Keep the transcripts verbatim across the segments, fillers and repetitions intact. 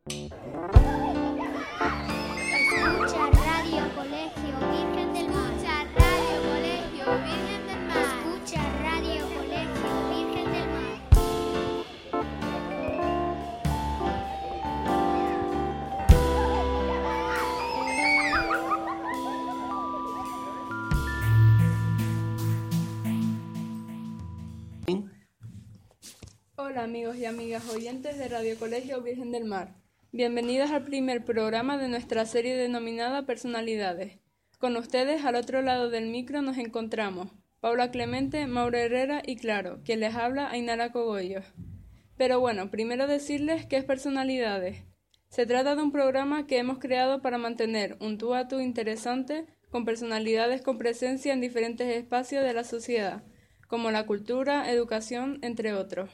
Escucha Radio Colegio Virgen del Mar. Escucha Radio Colegio Virgen del Mar. Escucha Radio Colegio Virgen del Mar. Hola amigos y amigas oyentes de Radio Colegio Virgen del Mar. Bienvenidos al primer programa de nuestra serie denominada Personalidades. Con ustedes al otro lado del micro nos encontramos Paula Clemente, Mauro Herrera y claro, quien les habla Ainara Cogollos. Pero bueno, primero decirles qué es Personalidades. Se trata de un programa que hemos creado para mantener un tú a tú interesante con personalidades con presencia en diferentes espacios de la sociedad, como la cultura, educación, entre otros.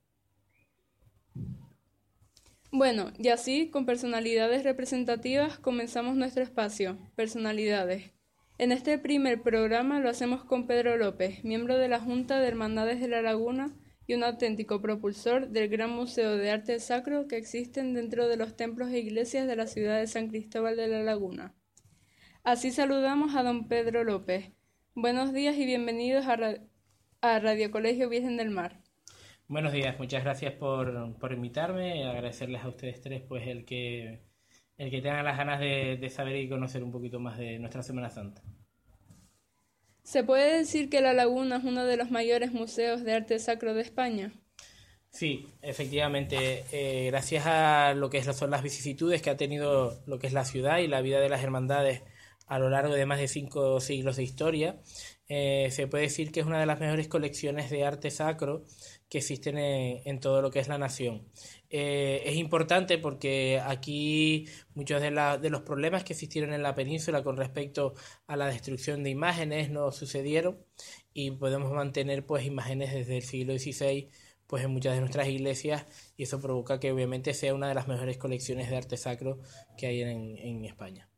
Bueno, y así, con personalidades representativas, comenzamos nuestro espacio, Personalidades. En este primer programa lo hacemos con Pedro López, miembro de la Junta de Hermandades de la Laguna y un auténtico propulsor del gran museo de arte sacro que existen dentro de los templos e iglesias de la ciudad de San Cristóbal de la Laguna. Así saludamos a don Pedro López. Buenos días y bienvenidos a, Ra- a Radio Colegio Virgen del Mar. Buenos días, muchas gracias por, por invitarme, agradecerles a ustedes tres pues el que, el que tengan las ganas de, de saber y conocer un poquito más de nuestra Semana Santa. ¿Se puede decir que La Laguna es uno de los mayores museos de arte sacro de España? Sí, efectivamente, eh, gracias a lo que son las vicisitudes que ha tenido lo que es la ciudad y la vida de las hermandades a lo largo de más de cinco siglos de historia, eh, se puede decir que es una de las mejores colecciones de arte sacro que existen en, en todo lo que es la nación. Eh, es importante porque aquí muchos de, la, de los problemas que existieron en la península con respecto a la destrucción de imágenes no sucedieron y podemos mantener pues imágenes desde el siglo dieciséis pues en muchas de nuestras iglesias y eso provoca que obviamente sea una de las mejores colecciones de arte sacro que hay en, en España.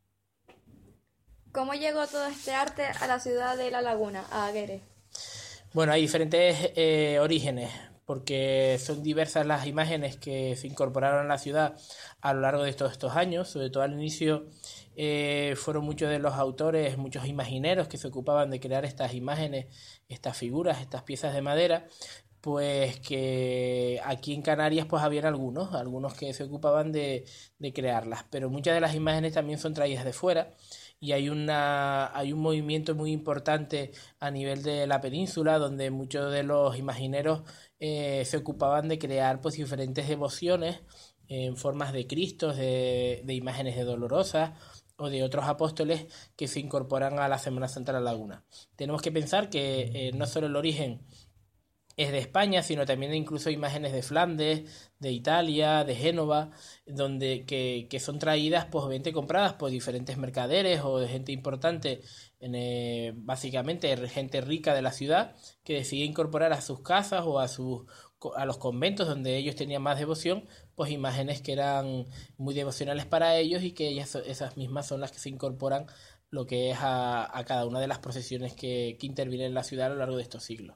¿Cómo llegó todo este arte a la ciudad de La Laguna, a Aguere? Bueno, hay diferentes eh, orígenes, porque son diversas las imágenes que se incorporaron a la ciudad a lo largo de todos estos años. Sobre todo al inicio eh, fueron muchos de los autores, muchos imagineros que se ocupaban de crear estas imágenes, estas figuras, estas piezas de madera, pues que aquí en Canarias pues habían algunos, algunos que se ocupaban de, de crearlas, pero muchas de las imágenes también son traídas de fuera. Y hay, una, hay un movimiento muy importante a nivel de la península donde muchos de los imagineros eh, se ocupaban de crear pues diferentes devociones en formas de Cristos, de, de imágenes de dolorosas o de otros apóstoles que se incorporan a la Semana Santa de la Laguna. Tenemos que pensar que eh, no solo el origen es de España, sino también incluso imágenes de Flandes, de Italia, de Génova, donde que, que son traídas, pues obviamente compradas por diferentes mercaderes o de gente importante, en, eh, básicamente gente rica de la ciudad, que decide incorporar a sus casas o a sus a los conventos donde ellos tenían más devoción, pues imágenes que eran muy devocionales para ellos y que ellas, esas mismas son las que se incorporan lo que es a, a cada una de las procesiones que, que intervienen en la ciudad a lo largo de estos siglos.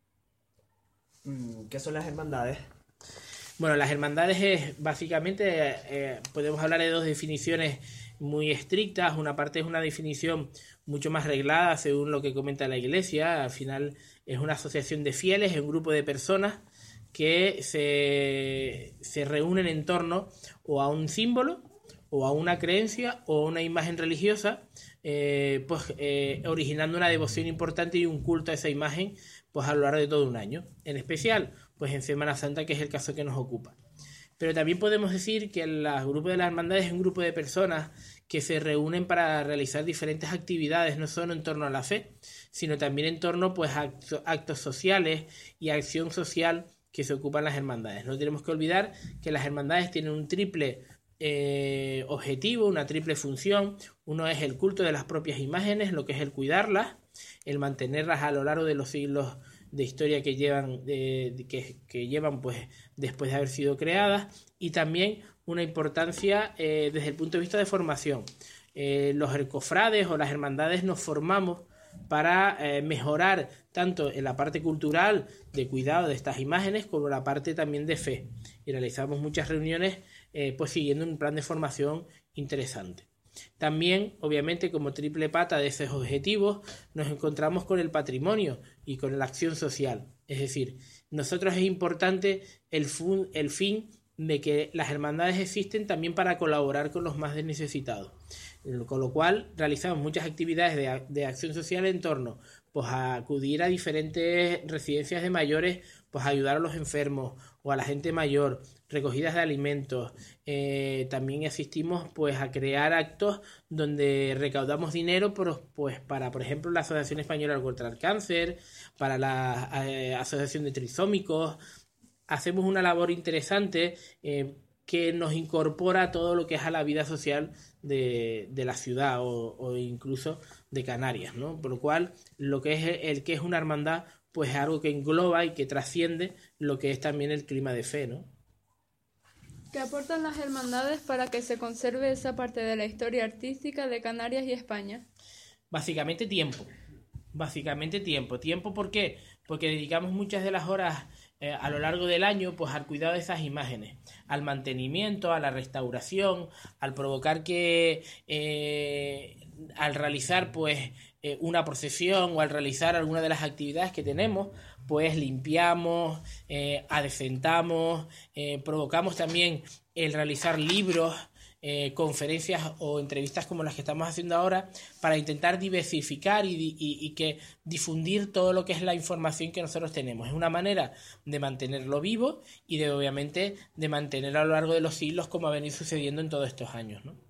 ¿Qué son las hermandades? Bueno, las hermandades es básicamente, eh, podemos hablar de dos definiciones muy estrictas. Una parte es una definición mucho más reglada según lo que comenta la Iglesia. Al final es una asociación de fieles, es un grupo de personas que se, se reúnen en torno o a un símbolo o a una creencia o a una imagen religiosa, eh, pues eh, originando una devoción importante y un culto a esa imagen pues a lo largo de todo un año, en especial pues en Semana Santa, que es el caso que nos ocupa. Pero también podemos decir que el grupo de las hermandades es un grupo de personas que se reúnen para realizar diferentes actividades, no solo en torno a la fe, sino también en torno pues a actos sociales y acción social que se ocupan las hermandades. No tenemos que olvidar que las hermandades tienen un triple eh, objetivo, una triple función. Uno es el culto de las propias imágenes, lo que es el cuidarlas, el mantenerlas a lo largo de los siglos de historia que llevan, de, de, que, que llevan pues después de haber sido creadas, y también una importancia eh, desde el punto de vista de formación. Eh, los cofrades o las hermandades nos formamos para eh, mejorar tanto en la parte cultural de cuidado de estas imágenes como en la parte también de fe, y realizamos muchas reuniones eh, pues siguiendo un plan de formación interesante. También, obviamente, como triple pata de esos objetivos, nos encontramos con el patrimonio y con la acción social. Es decir, nosotros es importante el, fun, el fin de que las hermandades existen también para colaborar con los más necesitados. Con lo cual, realizamos muchas actividades de, de acción social en torno pues, a acudir a diferentes residencias de mayores, pues a ayudar a los enfermos o a la gente mayor, recogidas de alimentos. Eh, también asistimos pues a crear actos donde recaudamos dinero por, pues, para, por ejemplo, la Asociación Española contra el Cáncer, para la eh, Asociación de Trisómicos. Hacemos una labor interesante eh, que nos incorpora a todo lo que es a la vida social de, de la ciudad o, o incluso de Canarias, ¿no? Por lo cual, lo que es el que es una hermandad, pues es algo que engloba y que trasciende lo que es también el clima de fe, ¿no? ¿Qué aportan las hermandades para que se conserve esa parte de la historia artística de Canarias y España? Básicamente tiempo. Básicamente tiempo. ¿Tiempo por qué? Porque dedicamos muchas de las horas eh, a lo largo del año pues al cuidado de esas imágenes, al mantenimiento, a la restauración, al provocar que eh, al realizar pues eh, una procesión o al realizar alguna de las actividades que tenemos, pues limpiamos, eh, adecentamos, eh, provocamos también el realizar libros, eh, conferencias o entrevistas como las que estamos haciendo ahora para intentar diversificar y, y, y que difundir todo lo que es la información que nosotros tenemos. Es una manera de mantenerlo vivo y de obviamente de mantenerlo a lo largo de los siglos como ha venido sucediendo en todos estos años, ¿no?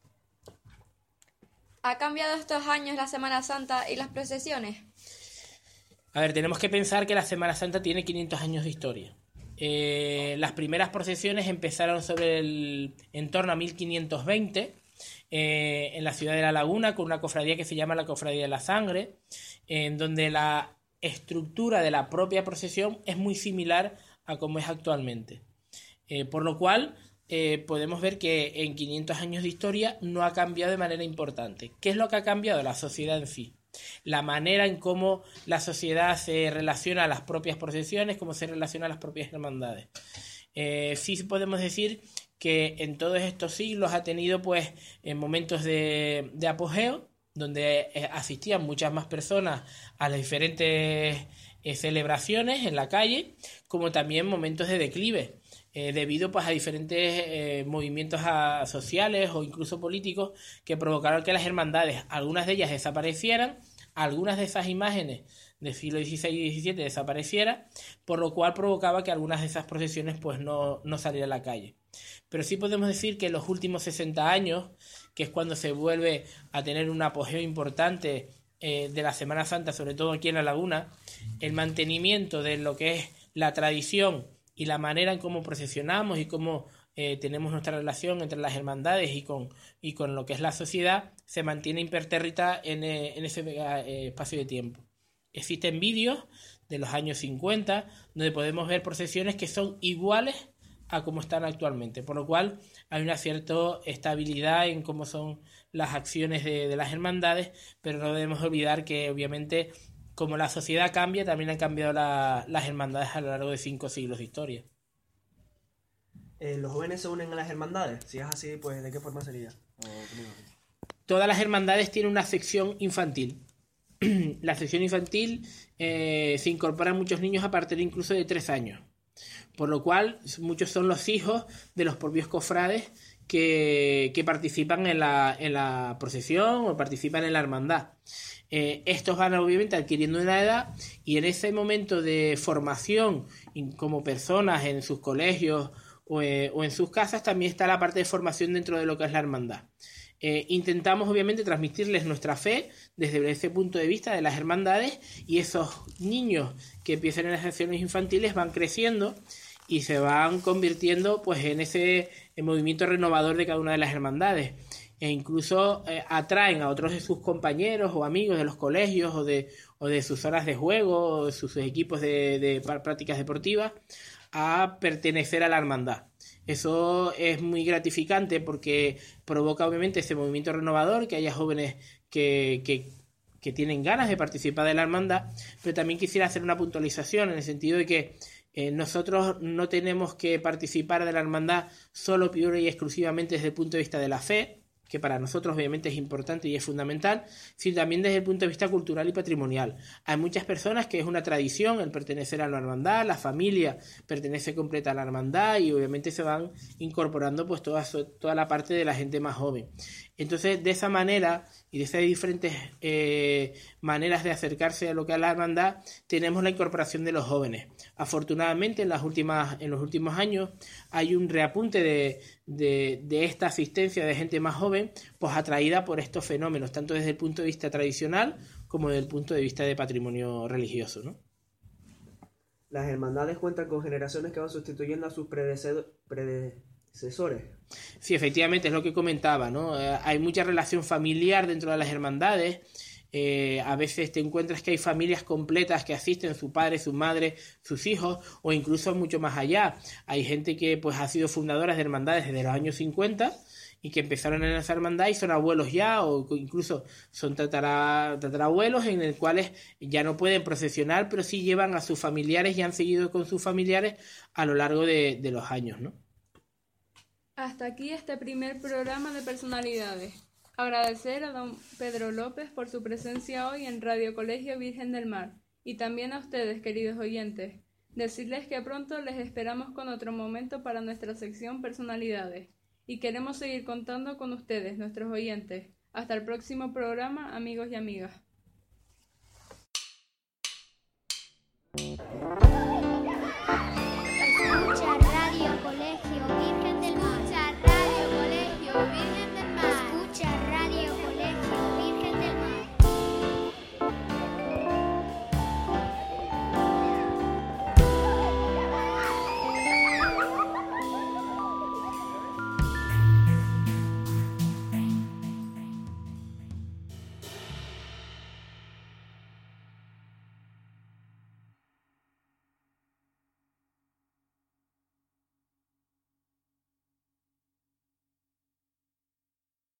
¿Ha cambiado estos años la Semana Santa y las procesiones? A ver, tenemos que pensar que la Semana Santa tiene quinientos años de historia. Eh, las primeras procesiones empezaron sobre el en torno a mil quinientos veinte eh, en la ciudad de La Laguna con una cofradía que se llama la Cofradía de la Sangre, en donde la estructura de la propia procesión es muy similar a como es actualmente. Eh, por lo cual eh, podemos ver que en quinientos años de historia no ha cambiado de manera importante. ¿Qué es lo que ha cambiado? La sociedad en sí. La manera en cómo la sociedad se relaciona a las propias procesiones, cómo se relaciona a las propias hermandades. Eh, sí podemos decir que en todos estos siglos ha tenido pues en momentos de, de apogeo, donde eh, asistían muchas más personas a las diferentes eh, celebraciones en la calle, como también momentos de declive. Eh, debido pues a diferentes eh, movimientos a, sociales o incluso políticos que provocaron que las hermandades, algunas de ellas desaparecieran, algunas de esas imágenes del siglo dieciséis y diecisiete desaparecieran, por lo cual provocaba que algunas de esas procesiones pues no, no salieran a la calle. Pero sí podemos decir que en los últimos sesenta años, que es cuando se vuelve a tener un apogeo importante eh, de la Semana Santa, sobre todo aquí en La Laguna, el mantenimiento de lo que es la tradición y la manera en cómo procesionamos y cómo eh, tenemos nuestra relación entre las hermandades y con, y con lo que es la sociedad se mantiene impertérrita en, eh, en ese eh, espacio de tiempo. Existen vídeos de los años cincuenta donde podemos ver procesiones que son iguales a como están actualmente, por lo cual hay una cierta estabilidad en cómo son las acciones de, de las hermandades, pero no debemos olvidar que obviamente como la sociedad cambia, también han cambiado la, las hermandades a lo largo de cinco siglos de historia. Eh, ¿Los jóvenes se unen a las hermandades? Si es así, pues ¿de qué forma sería? O, Todas las hermandades tienen una sección infantil. La sección infantil eh, se incorporan muchos niños a partir incluso de tres años. Por lo cual, muchos son los hijos de los propios cofrades que, que participan en la, en la procesión o participan en la hermandad. Eh, estos van obviamente adquiriendo una edad y en ese momento de formación como personas en sus colegios o, eh, o en sus casas también está la parte de formación dentro de lo que es la hermandad. Eh, intentamos obviamente transmitirles nuestra fe desde ese punto de vista de las hermandades y esos niños que empiezan en las secciones infantiles van creciendo y se van convirtiendo pues en ese en movimiento renovador de cada una de las hermandades. E incluso eh, atraen a otros de sus compañeros o amigos de los colegios o de, o de sus zonas de juego o de sus, sus equipos de, de prácticas deportivas a pertenecer a la hermandad. Eso es muy gratificante porque provoca obviamente ese movimiento renovador, que haya jóvenes que, que, que tienen ganas de participar de la hermandad, pero también quisiera hacer una puntualización en el sentido de que Eh, nosotros no tenemos que participar de la hermandad solo pura y exclusivamente desde el punto de vista de la fe, que para nosotros obviamente es importante y es fundamental, sino también desde el punto de vista cultural y patrimonial. Hay muchas personas que es una tradición el pertenecer a la hermandad, la familia pertenece completa a la hermandad y obviamente se van incorporando pues toda, toda la parte de la gente más joven. Entonces, de esa manera y de esas diferentes eh, maneras de acercarse a lo que es la hermandad, tenemos la incorporación de los jóvenes. Afortunadamente, en, las últimas, en los últimos años hay un reapunte de, de, de esta asistencia de gente más joven, pues atraída por estos fenómenos, tanto desde el punto de vista tradicional como desde el punto de vista de patrimonio religioso, ¿no? Las hermandades cuentan con generaciones que van sustituyendo a sus predecesores. Sí, efectivamente, es lo que comentaba, ¿no? Eh, hay mucha relación familiar dentro de las hermandades. Eh, a veces te encuentras que hay familias completas que asisten, su padre, su madre, sus hijos, o incluso mucho más allá. Hay gente que pues ha sido fundadoras de hermandades desde los años cincuenta y que empezaron en esa hermandad y son abuelos ya, o incluso son tatara, tatarabuelos en los cuales ya no pueden procesionar, pero sí llevan a sus familiares y han seguido con sus familiares a lo largo de, de los años, ¿no? Hasta aquí este primer programa de personalidades. Agradecer a don Pedro López por su presencia hoy en Radio Colegio Virgen del Mar y también a ustedes, queridos oyentes. Decirles que pronto les esperamos con otro momento para nuestra sección Personalidades y queremos seguir contando con ustedes, nuestros oyentes. Hasta el próximo programa, amigos y amigas.